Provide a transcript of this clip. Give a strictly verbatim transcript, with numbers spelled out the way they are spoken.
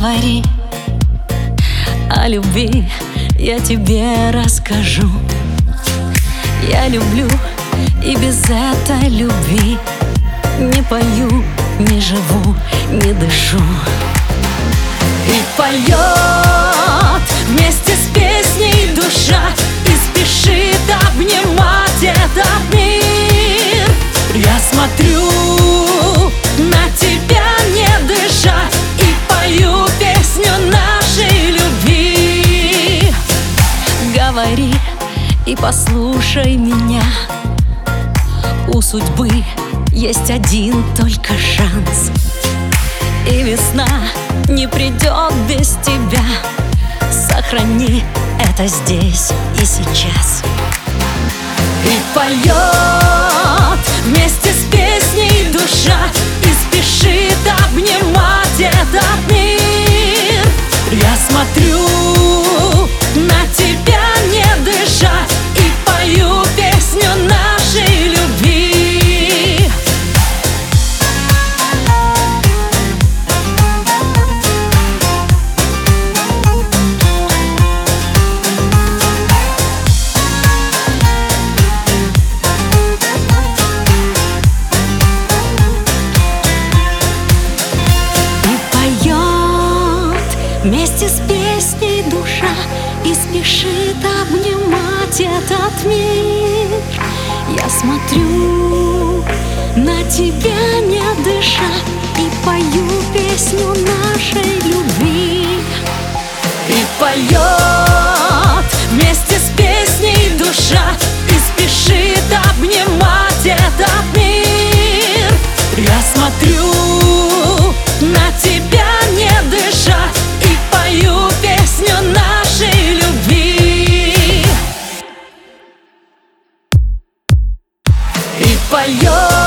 Говори о любви, я тебе расскажу. Я люблю и без этой любви не пою, не живу, не дышу. И поет вместе с песней душа, и спешит обнимать этот мир. Я смотрю на тебя, не дыша, и пою песню нашей любви. Говори и послушай меня, у судьбы есть один только шанс, и весна не придет без тебя. Сохрани это здесь и сейчас. И поет вместе с песней душа, и спешит обнимать этот мир. Я смотрю на тебя, не дыша, и пою песню нашей любви. Вместе с песней душа, и спешит обнимать этот мир. Я смотрю на тебя, не дыша, и пою песню нашей любви. И поет вместе с песней душа, и спешит обнимать этот мир. Я смотрю на тебя, не дыша, пою песню нашей любви. И поет